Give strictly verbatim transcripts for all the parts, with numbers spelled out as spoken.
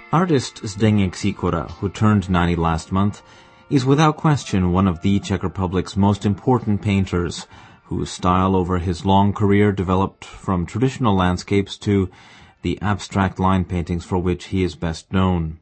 Artist Zdeněk Sýkora, who turned ninety last month, is without question one of the Czech Republic's most important painters, whose style over his long career developed from traditional landscapes to the abstract line paintings for which he is best known.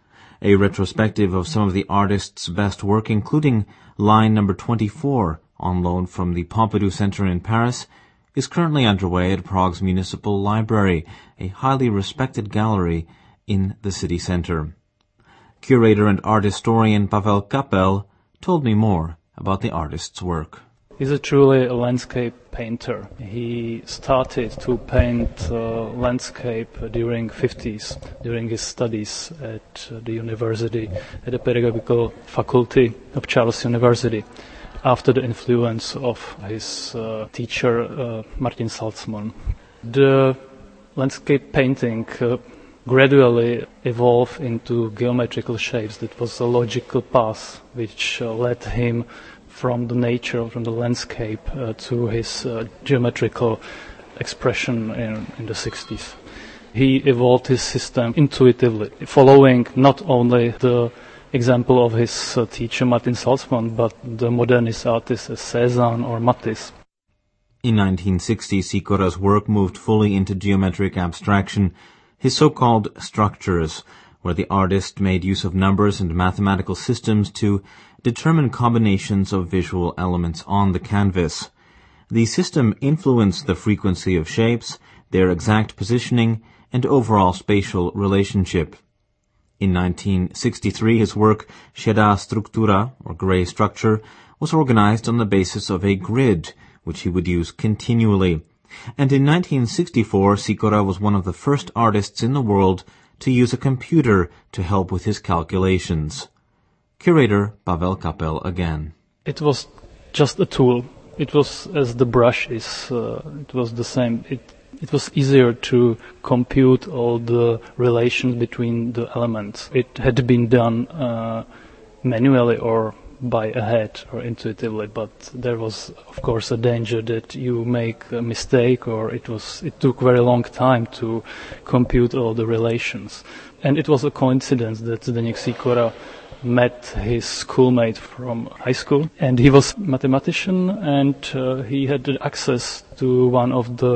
A retrospective of some of the artist's best work, including line number twenty-four, on loan from the Pompidou Center in Paris, is currently underway at Prague's Municipal Library, a highly respected gallery in the city center. Curator and art historian Pavel Kapel told me more about the artist's work. He's a truly a landscape painter. He started to paint uh, landscape during fifties, during his studies at uh, the university, at the pedagogical faculty of Charles University, after the influence of his uh, teacher uh, Martin Salzman. The landscape painting uh, gradually evolved into geometrical shapes. That was a logical path which uh, led him from the nature, from the landscape, uh, to his uh, geometrical expression in, in the sixties. He evolved his system intuitively, following not only the example of his uh, teacher Martin Salzman, but the modernist artists as Cézanne or Matisse. In nineteen sixty, Sýkora's work moved fully into geometric abstraction, his so-called structures, where the artist made use of numbers and mathematical systems to determine combinations of visual elements on the canvas. The system influenced the frequency of shapes, their exact positioning, and overall spatial relationship. In nineteen sixty-three, his work, Šedá struktura, or gray structure, was organized on the basis of a grid, which he would use continually. And in nineteen sixty-four, Sýkora was one of the first artists in the world to use a computer to help with his calculations. Curator Pavel Kapel again. It was just a tool. It was as the brush is, uh, it was the same. It it was easier to compute all the relations between the elements. It had been done uh, manually or by a head or intuitively, but there was of course a danger that you make a mistake, or it was it took very long time to compute all the relations. And it was a coincidence that Zdeněk Sýkora met his schoolmate from high school, and he was a mathematician, and uh, he had access to one of the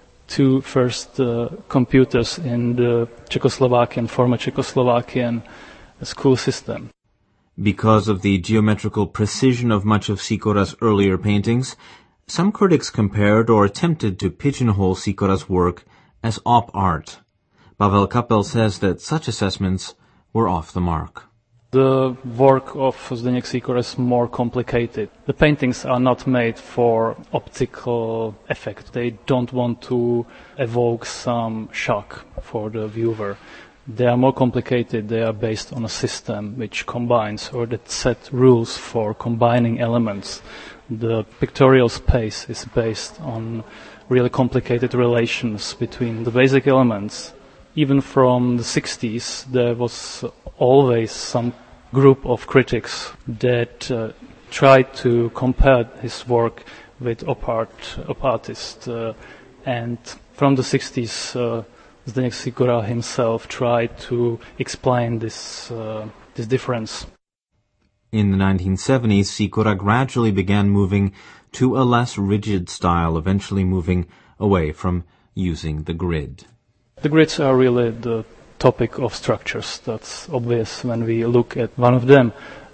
two first uh, computers in the Czechoslovakian, former Czechoslovakian school system. Because of the geometrical precision of much of Sýkora's earlier paintings, some critics compared or attempted to pigeonhole Sýkora's work as op art. Pavel Kapel says that such assessments were off the mark. The work of Zdeněk Sýkora is more complicated. The paintings are not made for optical effect. They don't want to evoke some shock for the viewer. They are more complicated. They are based on a system which combines, or that set rules for combining elements. The pictorial space is based on really complicated relations between the basic elements. Even from the sixties, there was always some group of critics that uh, tried to compare his work with op art, op artists. Uh, and from the sixties, uh, Zdeněk Sýkora himself tried to explain this uh, this difference. In the nineteen seventies, Sýkora gradually began moving to a less rigid style, eventually moving away from using the grid. The grids are really the topic of structures. That's obvious when we look at one of them.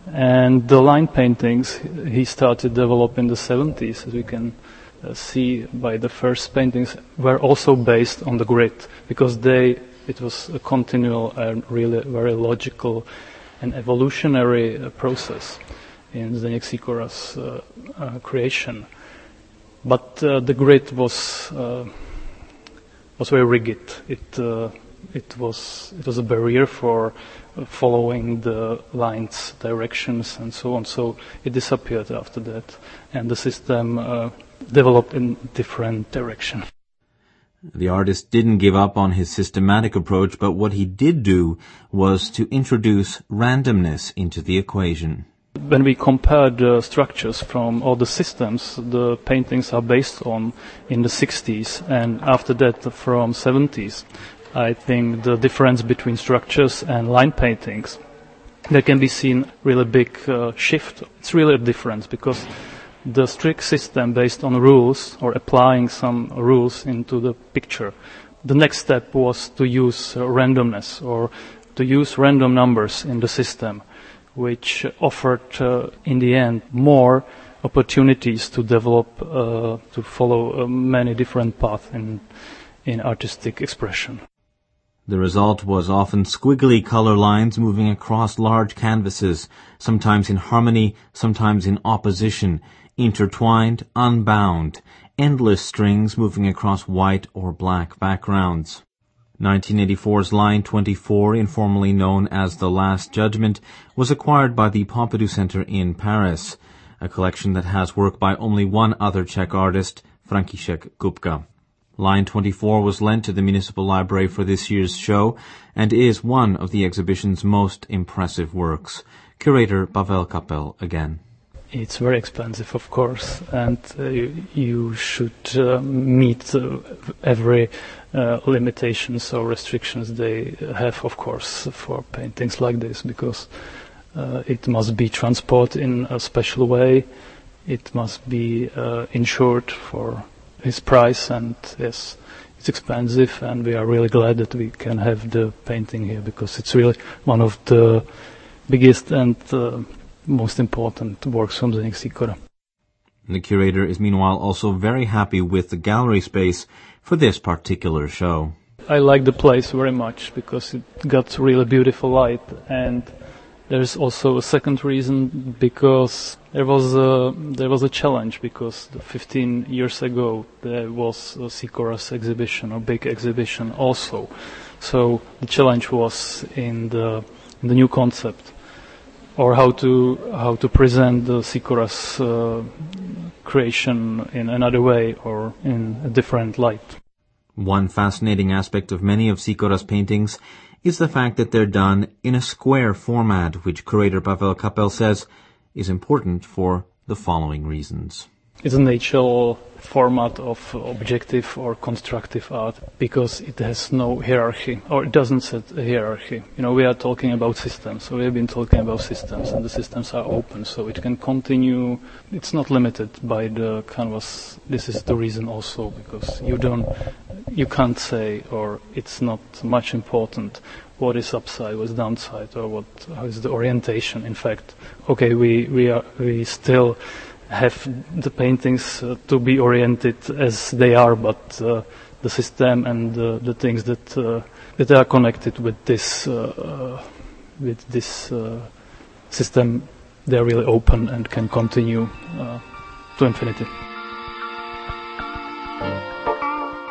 And the line paintings he started to develop in the seventies, as we can uh, see by the first paintings, were also based on the grid, because they it was a continual and really very logical and evolutionary uh, process in Zdeněk Sýkora's uh, uh, creation. But uh, the grid was uh, was very rigid. It uh, it was it was a barrier for uh, following the lines, directions, and so on. So it disappeared after that, and the system uh, developed in different direction. The artist didn't give up on his systematic approach, but what he did do was to introduce randomness into the equation. When we compare the structures from all the systems the paintings are based on in the sixties, and after that from seventies, I think the difference between structures and line paintings, there can be seen really big uh, shift. It's really a difference because the strict system based on rules or applying some rules into the picture, the next step was to use uh, randomness or to use random numbers in the system, which offered uh, in the end more opportunities to develop, uh, to follow uh, many different paths in, in artistic expression. The result was often squiggly color lines moving across large canvases, sometimes in harmony, sometimes in opposition, intertwined, unbound, endless strings moving across white or black backgrounds. nineteen eighty-four's Line twenty-four, informally known as The Last Judgment, was acquired by the Pompidou Center in Paris, a collection that has work by only one other Czech artist, František Kupka. Line twenty-four was lent to the Municipal Library for this year's show and is one of the exhibition's most impressive works. Curator Pavel Kapel again. It's very expensive, of course, and uh, you, you should uh, meet uh, every uh, limitations or restrictions they have, of course, for paintings like this, because uh, it must be transported in a special way. It must be uh, insured for its price, and yes, it's expensive, and we are really glad that we can have the painting here, because it's really one of the biggest and uh, most important works from Zdeněk Sýkora. The curator is meanwhile also very happy with the gallery space for this particular show. I like the place very much because it got really beautiful light, and there's also a second reason, because there was a, there was a challenge, because fifteen years ago there was a Sýkora's exhibition, a big exhibition also. So the challenge was in the in the new concept, or how to how to present the Sýkora's uh, creation in another way or in a different light. One fascinating aspect of many of Sýkora's paintings is the fact that they're done in a square format, which curator Pavel Kapel says is important for the following reasons. It's a natural format of objective or constructive art because it has no hierarchy, or it doesn't set a hierarchy. You know, we are talking about systems, so we have been talking about systems, and the systems are open, so it can continue. It's not limited by the canvas. This is the reason also, because you don't, you can't say, or it's not much important what is upside, what's downside, or what how is the orientation. In fact, okay, we we are we still have the paintings uh, to be oriented as they are, but uh, the system and uh, the things that uh, that are connected with this uh, with this uh, system, they're really open and can continue uh, to infinity.